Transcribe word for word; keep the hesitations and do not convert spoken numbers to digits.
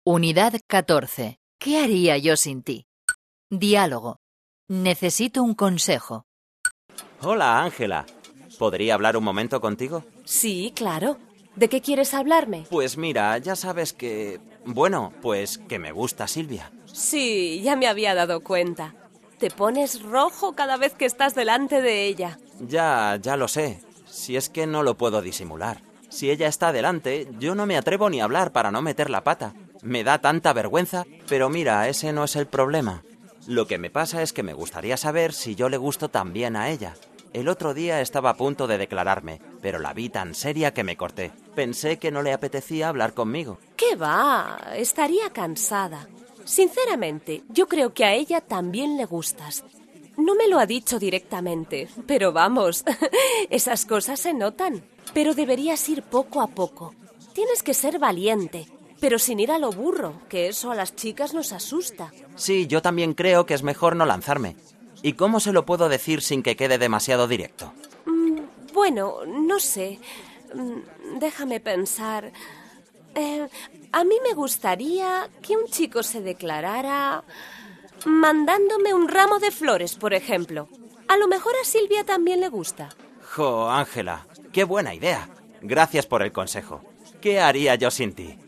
Unidad catorce. ¿Qué haría yo sin ti? Diálogo. Necesito un consejo. Hola, Ángela. ¿Podría hablar un momento contigo? Sí, claro. ¿De qué quieres hablarme? Pues mira, ya sabes que... Bueno, pues que me gusta Silvia. Sí, ya me había dado cuenta. Te pones rojo cada vez que estás delante de ella. Ya, ya lo sé. Si es que no lo puedo disimular. Si ella está delante, yo no me atrevo ni a hablar para no meter la pata. Me da tanta vergüenza, pero mira, ese no es el problema. Lo que me pasa es que me gustaría saber si yo le gusto también a ella. El otro día estaba a punto de declararme, pero la vi tan seria que me corté. Pensé que no le apetecía hablar conmigo. ¿Qué va? Estaría cansada. Sinceramente, yo creo que a ella también le gustas. No me lo ha dicho directamente, pero vamos, esas cosas se notan. Pero deberías ir poco a poco. Tienes que ser valiente, pero sin ir a lo burro, que eso a las chicas nos asusta. Sí, yo también creo que es mejor no lanzarme. ¿Y cómo se lo puedo decir sin que quede demasiado directo? Mm, bueno, no sé. Mm, déjame pensar. Eh, a mí me gustaría que un chico se declarara mandándome un ramo de flores, por ejemplo. A lo mejor a Silvia también le gusta. Jo, Ángela, qué buena idea. Gracias por el consejo. ¿Qué haría yo sin ti?